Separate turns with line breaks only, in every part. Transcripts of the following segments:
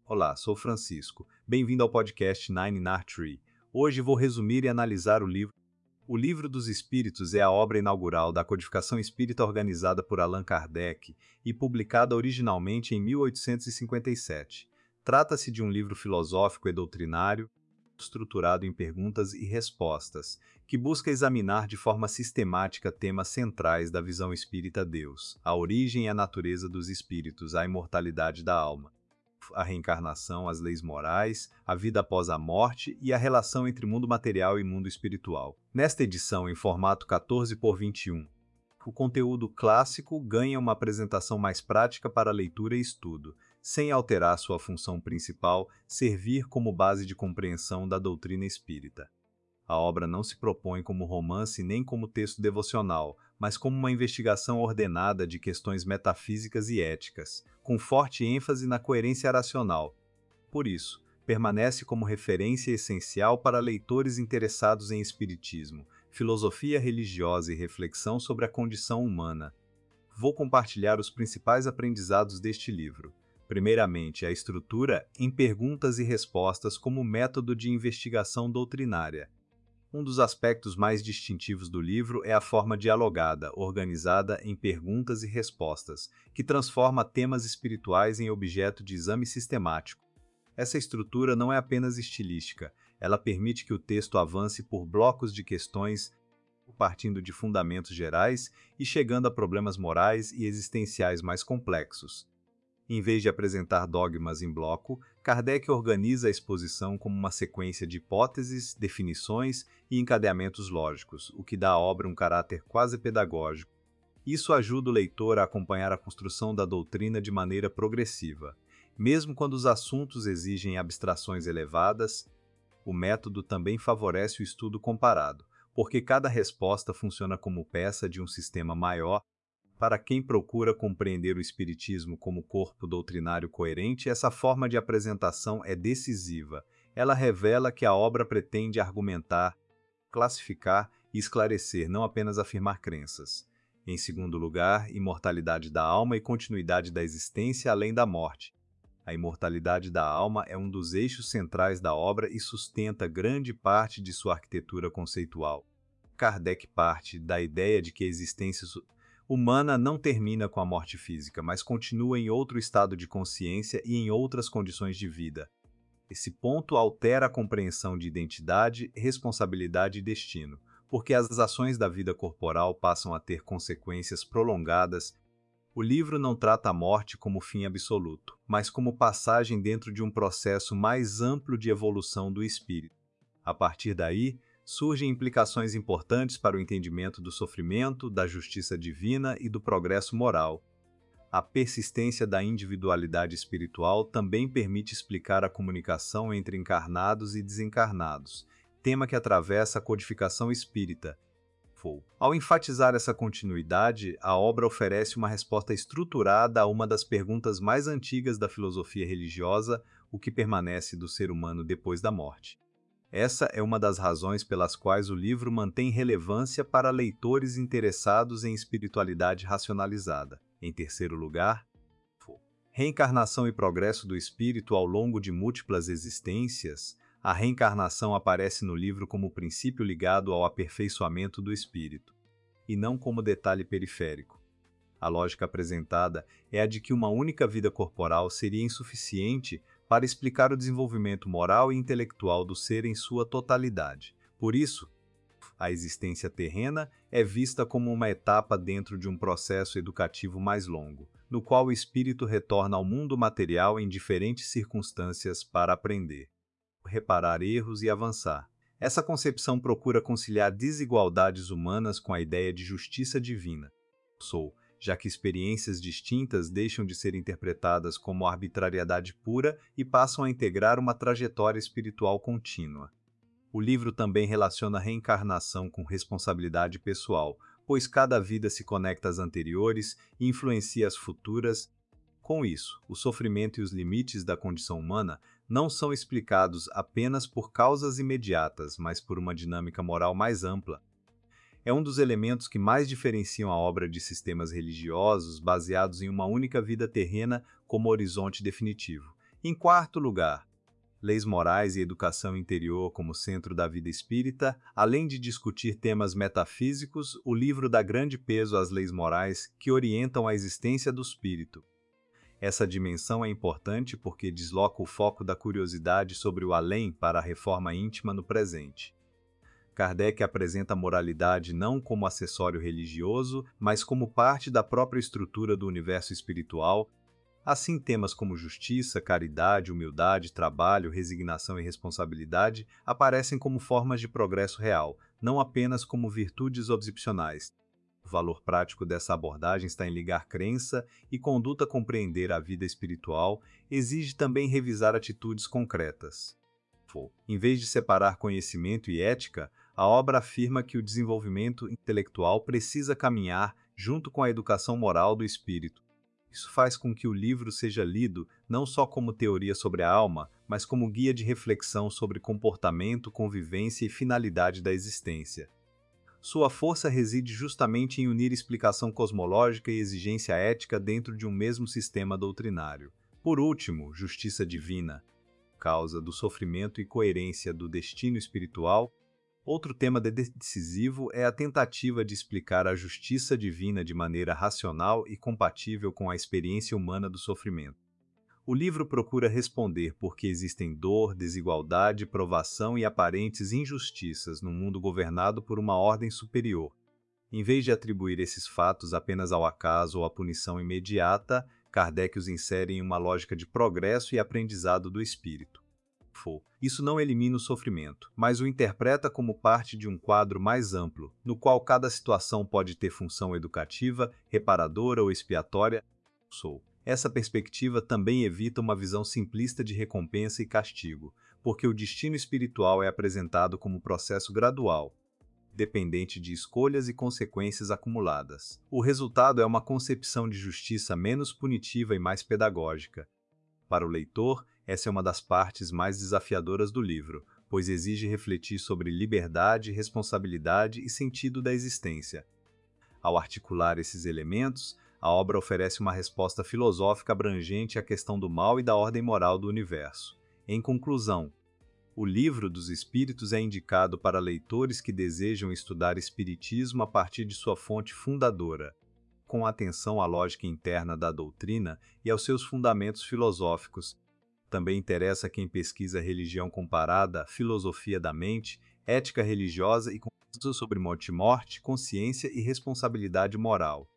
Olá, sou Francisco. Bem-vindo ao podcast Nine Nar Tree. Hoje vou resumir e analisar o livro. O Livro dos Espíritos é a obra inaugural da codificação espírita organizada por Allan Kardec e publicada originalmente em 1857. Trata-se de um livro filosófico e doutrinário, estruturado em perguntas e respostas, que busca examinar de forma sistemática temas centrais da visão espírita Deus, a origem e a natureza dos espíritos, a imortalidade da alma, a reencarnação, as leis morais, a vida após a morte e a relação entre mundo material e mundo espiritual. Nesta edição, em formato 14 por 21, o conteúdo clássico ganha uma apresentação mais prática para leitura e estudo, sem alterar sua função principal, servir como base de compreensão da doutrina espírita. A obra não se propõe como romance nem como texto devocional, mas como uma investigação ordenada de questões metafísicas e éticas, com forte ênfase na coerência racional. Por isso, permanece como referência essencial para leitores interessados em espiritismo, filosofia religiosa e reflexão sobre a condição humana. Vou compartilhar os principais aprendizados deste livro. Primeiramente, a estrutura em perguntas e respostas como método de investigação doutrinária. Um dos aspectos mais distintivos do livro é a forma dialogada, organizada em perguntas e respostas, que transforma temas espirituais em objeto de exame sistemático. Essa estrutura não é apenas estilística, ela permite que o texto avance por blocos de questões, partindo de fundamentos gerais e chegando a problemas morais e existenciais mais complexos. Em vez de apresentar dogmas em bloco, Kardec organiza a exposição como uma sequência de hipóteses, definições e encadeamentos lógicos, o que dá à obra um caráter quase pedagógico. Isso ajuda o leitor a acompanhar a construção da doutrina de maneira progressiva. Mesmo quando os assuntos exigem abstrações elevadas, o método também favorece o estudo comparado, porque cada resposta funciona como peça de um sistema maior. Para quem procura compreender o Espiritismo como corpo doutrinário coerente, essa forma de apresentação é decisiva. Ela revela que a obra pretende argumentar, classificar e esclarecer, não apenas afirmar crenças. Em segundo lugar, imortalidade da alma e continuidade da existência além da morte. A imortalidade da alma é um dos eixos centrais da obra e sustenta grande parte de sua arquitetura conceitual. Kardec parte da ideia de que a existência humana não termina com a morte física, mas continua em outro estado de consciência e em outras condições de vida. Esse ponto altera a compreensão de identidade, responsabilidade e destino, porque as ações da vida corporal passam a ter consequências prolongadas. O livro não trata a morte como fim absoluto, mas como passagem dentro de um processo mais amplo de evolução do espírito. A partir daí, surgem implicações importantes para o entendimento do sofrimento, da justiça divina e do progresso moral. A persistência da individualidade espiritual também permite explicar a comunicação entre encarnados e desencarnados, tema que atravessa a codificação espírita. Ao enfatizar essa continuidade, a obra oferece uma resposta estruturada a uma das perguntas mais antigas da filosofia religiosa: o que permanece do ser humano depois da morte. Essa é uma das razões pelas quais o livro mantém relevância para leitores interessados em espiritualidade racionalizada. Em terceiro lugar, reencarnação e progresso do espírito ao longo de múltiplas existências. A reencarnação aparece no livro como princípio ligado ao aperfeiçoamento do espírito, e não como detalhe periférico. A lógica apresentada é a de que uma única vida corporal seria insuficiente para explicar o desenvolvimento moral e intelectual do ser em sua totalidade. Por isso, a existência terrena é vista como uma etapa dentro de um processo educativo mais longo, no qual o espírito retorna ao mundo material em diferentes circunstâncias para aprender, reparar erros e avançar. Essa concepção procura conciliar desigualdades humanas com a ideia de justiça divina. Já que experiências distintas deixam de ser interpretadas como arbitrariedade pura e passam a integrar uma trajetória espiritual contínua. O livro também relaciona a reencarnação com responsabilidade pessoal, pois cada vida se conecta às anteriores e influencia as futuras. Com isso, o sofrimento e os limites da condição humana não são explicados apenas por causas imediatas, mas por uma dinâmica moral mais ampla. É um dos elementos que mais diferenciam a obra de sistemas religiosos baseados em uma única vida terrena como horizonte definitivo. Em quarto lugar, Leis Morais e Educação Interior como centro da vida espírita, além de discutir temas metafísicos, o livro dá grande peso às leis morais que orientam a existência do espírito. Essa dimensão é importante porque desloca o foco da curiosidade sobre o além para a reforma íntima no presente. Kardec apresenta a moralidade não como acessório religioso, mas como parte da própria estrutura do universo espiritual. Assim, temas como justiça, caridade, humildade, trabalho, resignação e responsabilidade aparecem como formas de progresso real, não apenas como virtudes opcionais. O valor prático dessa abordagem está em ligar crença e conduta a compreender a vida espiritual, exige também revisar atitudes concretas. Em vez de separar conhecimento e ética, a obra afirma que o desenvolvimento intelectual precisa caminhar junto com a educação moral do espírito. Isso faz com que o livro seja lido não só como teoria sobre a alma, mas como guia de reflexão sobre comportamento, convivência e finalidade da existência. Sua força reside justamente em unir explicação cosmológica e exigência ética dentro de um mesmo sistema doutrinário. Por último, justiça divina, causa do sofrimento e coerência do destino espiritual. Outro tema decisivo é a tentativa de explicar a justiça divina de maneira racional e compatível com a experiência humana do sofrimento. O livro procura responder por que existem dor, desigualdade, provação e aparentes injustiças num mundo governado por uma ordem superior. Em vez de atribuir esses fatos apenas ao acaso ou à punição imediata, Kardec os insere em uma lógica de progresso e aprendizado do espírito. Isso não elimina o sofrimento, mas o interpreta como parte de um quadro mais amplo, no qual cada situação pode ter função educativa, reparadora ou expiatória. Essa perspectiva também evita uma visão simplista de recompensa e castigo, porque o destino espiritual é apresentado como processo gradual, dependente de escolhas e consequências acumuladas. O resultado é uma concepção de justiça menos punitiva e mais pedagógica. Para o leitor, essa é uma das partes mais desafiadoras do livro, pois exige refletir sobre liberdade, responsabilidade e sentido da existência. Ao articular esses elementos, a obra oferece uma resposta filosófica abrangente à questão do mal e da ordem moral do universo. Em conclusão, o Livro dos Espíritos é indicado para leitores que desejam estudar espiritismo a partir de sua fonte fundadora, com atenção à lógica interna da doutrina e aos seus fundamentos filosóficos. Também interessa quem pesquisa religião comparada, filosofia da mente, ética religiosa e conceitos sobre morte, consciência e responsabilidade moral.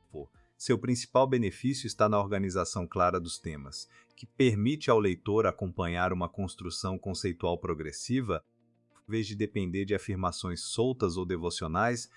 Seu principal benefício está na organização clara dos temas, que permite ao leitor acompanhar uma construção conceitual progressiva, em vez de depender de afirmações soltas ou devocionais.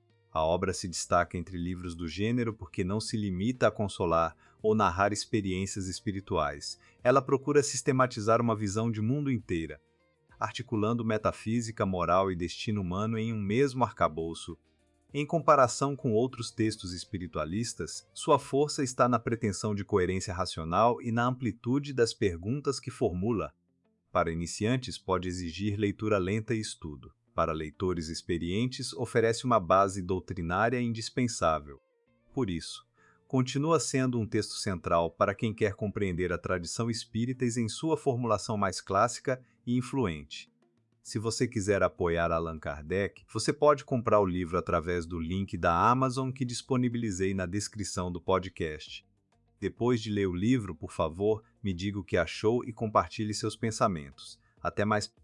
A obra se destaca entre livros do gênero porque não se limita a consolar ou narrar experiências espirituais. Ela procura sistematizar uma visão de mundo inteira, articulando metafísica, moral e destino humano em um mesmo arcabouço. Em comparação com outros textos espiritualistas, sua força está na pretensão de coerência racional e na amplitude das perguntas que formula. Para iniciantes, pode exigir leitura lenta e estudo. Para leitores experientes, oferece uma base doutrinária indispensável. Por isso, continua sendo um texto central para quem quer compreender a tradição espírita em sua formulação mais clássica e influente. Se você quiser apoiar Allan Kardec, você pode comprar o livro através do link da Amazon que disponibilizei na descrição do podcast. Depois de ler o livro, por favor, me diga o que achou e compartilhe seus pensamentos. Até mais.